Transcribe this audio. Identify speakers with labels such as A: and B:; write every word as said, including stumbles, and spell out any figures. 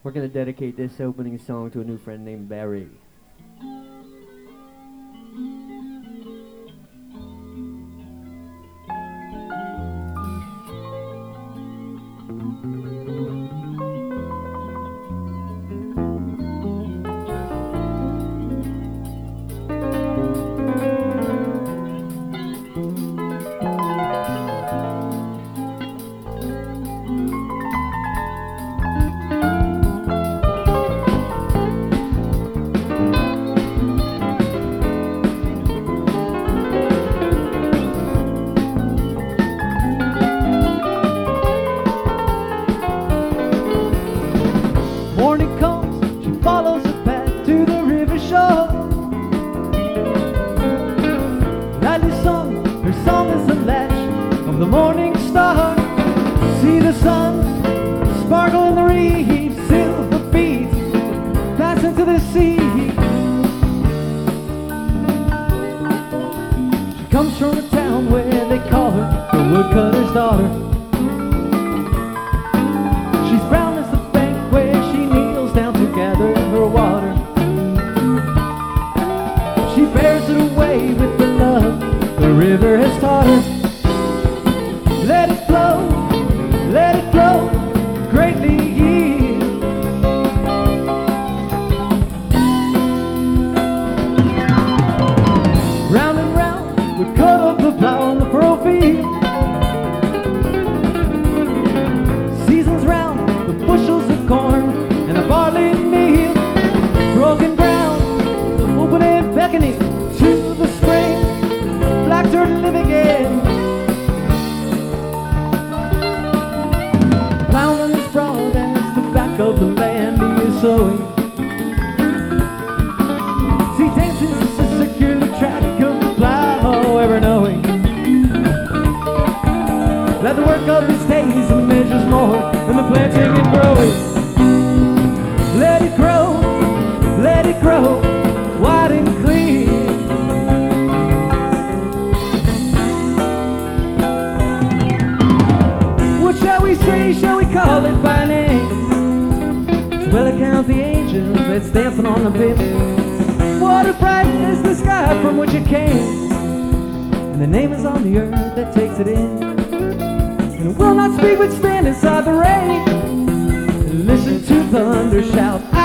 A: We're gonna dedicate this opening song to a new friend named Barry.
B: Morning comes, she follows her path to the river shore. Nightly song, her song is the lash of the morning star. See the sun sparkle in the reef, silver beads pass into the sea. She comes from a town where they call her the woodcutter's daughter. She's brown as the bank where she kneels down to gather her water. She bears it away with the love the river has taught her. Let it flow, let it flow, greatly yield. Round and round, we cut up the plow on the furrow field. Seasons round, the bushels of corn and a barley meal. Broken ground, open and beckoning to the spring. Black dirt living in. Plowing as broad as the back of the land he is sowing. See dances to secure the track of the plow, ever knowing that the work of his days measures more than the planting and growing. Let it grow, let it grow, wide and clear. What shall we say, shall we call it by name? Well, I count the angels that's dancing on the pit. Water bright as the sky from which it came, and the name is on the earth that takes it in. And will not speak but stand inside the rain and listen to thunder shout.